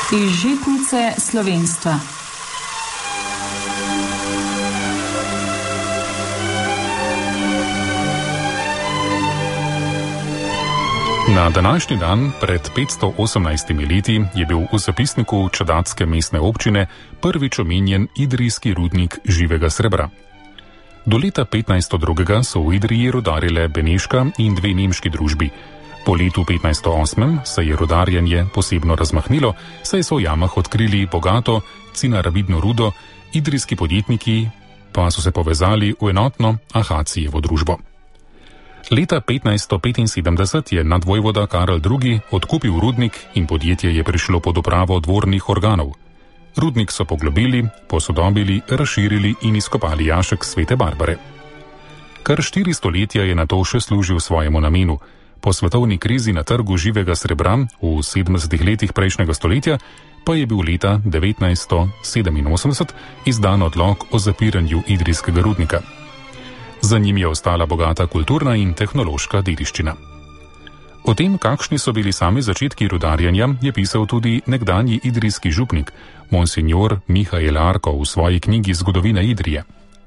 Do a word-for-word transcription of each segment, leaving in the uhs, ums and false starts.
Iz žitnice slovenstva. Na današnji dan pred petsto osemnajstimi leti je bil v zapisniku čadatske mestne občine prvič omenjen idrijski rudnik živega srebra. Do leta petnajsto dva so v Idriji rudarile beneška in dve nemški družbi. Po letu petnajsto osem se je rudarjenje posebno razmahnilo, saj so v jamah odkrili bogato cinaravidno rudo, idrijski podjetniki pa so se povezali v enotno Ahacijevo družbo. Leta petnajsto petinsedemdeset je nadvojvoda Karel drugi odkupil rudnik in podjetje je prišlo pod upravo dvornih organov. Rudnik so poglobili, posodobili, razširili in izkopali jašek Svete Barbare. Kar štiri stoletja je nato še služil svojemu namenu. Po svetovni krizi na trgu živega srebra v sedemdesetih letih prejšnjega stoletja pa je bil leta devetnajststo sedeminosemdeset izdan odlok o zapiranju idrijskega rudnika. Za njim je ostala bogata kulturna in tehnološka dediščina. O tem, kakšni so bili sami začetki rudarjenja, je pisal tudi nekdanji idrijski župnik, monsignor Mihael Arko v svoji knjigi Zgodovina Idrije.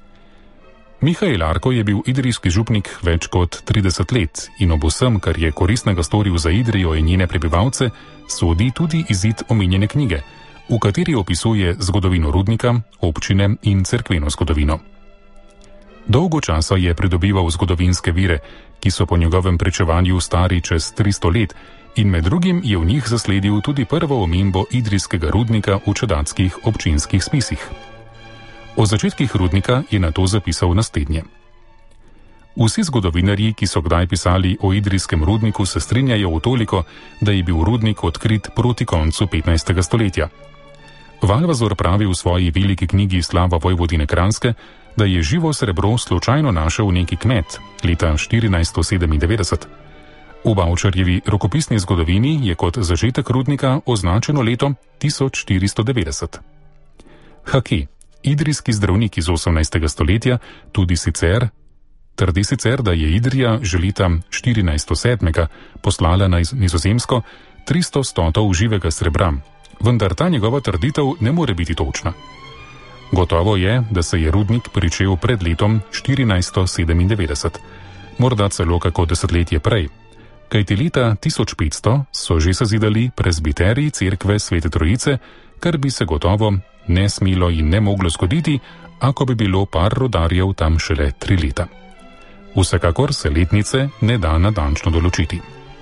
Mihael Arko je bil idrijski župnik več kot trideset let in ob vsem, kar je koristnega storil za Idrijo in njene prebivalce, sodi tudi izid omenjene knjige, v kateri opisuje zgodovino rudnika, občine in cerkveno zgodovino. Dolgo časa je pridobival zgodovinske vire, ki so po njegovem pričevanju stari čez tristo let in med drugim je v njih zasledil tudi prvo omembo idrijskega rudnika v čadatskih občinskih spisih. O začetkih rudnika je nato zapisal naslednje. Vsi zgodovinarji, ki so kdaj pisali o idrijskem rudniku, se strinjajo v toliko, da je bil rudnik odkrit proti koncu petnajstega stoletja. Valvazor pravi v svoji veliki knjigi Slava vojvodine Kranjske, da je živo srebro slučajno našel neki kmet leta štirinajststo sedemindevetdeset. V Bavčarjevi rokopisni zgodovini je kot začetek rudnika označeno leto tisoč štiristo devetdeset. Haki, idrijski zdravnik iz osemnajstega stoletja, tudi sicer, trdi sicer, da je Idrija že leta štirinajststo sedem poslala na Nizozemsko tristo stotov živega srebra, vendar ta njegova trditev ne more biti točna. Gotovo je, da se je rudnik pričel pred letom štirinajststo sedemindevetdeset, morda celo kako desetletje prej, kajti leta tisoč petsto so že sezidali prezbiterij cerkve Svete Trojice, kar bi se gotovo ne smelo in ne moglo zgoditi, ako bi bilo par rudarjev tam šele tri leta. Vsekakor se letnice ne da natančno določiti.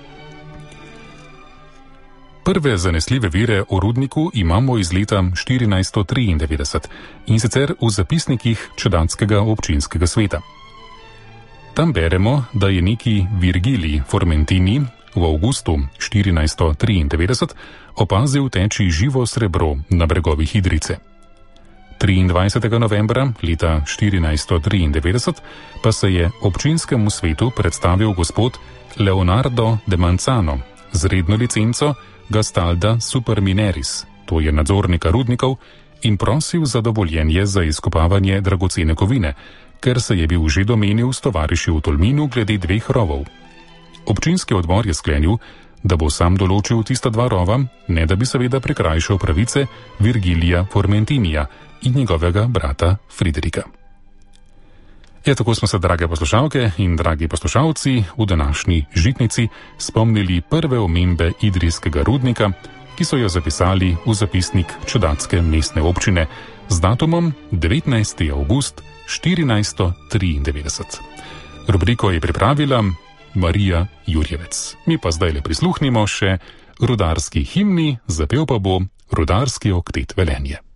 Prve zanesljive vire o rudniku imamo iz leta štirinajststo triindevetdeset in sicer v zapisnikih čadatskega občinskega sveta. Tam beremo, da je neki Virgilij Formentini v avgustu štirinajststo triindevetdeset opazil teči živo srebro na bregovih Idrijce. triindvajsetega novembra leta štirinajststo triindevetdeset pa se je občinskemu svetu predstavil gospod Leonardo de Manzano z redno licenco Gastalda Supermineris, to je nadzornika rudnikov, in prosil za dovoljenje za izkopavanje dragocene kovine, ker se je bil že domenil s tovariši v Tolminu glede dveh rovov. Občinski odbor je sklenil, da bo sam določil tista dva rova, ne da bi seveda prikrajšal pravice Virgilija Formentinija in njegovega brata Friderika. Ja, tako smo se, drage poslušalke in dragi poslušalci, v današnji žitnici spomnili prve omembe idrijskega rudnika, ki so jo zapisali v zapisnik čadatske mestne občine z datumom devetnajsti avgust štirinajststo triindevetdeset. Rubriko je pripravila Marija Jurjevec. Mi pa zdaj le prisluhnimo še rudarski himni, zapel pa bo Rudarski oktet Velenje.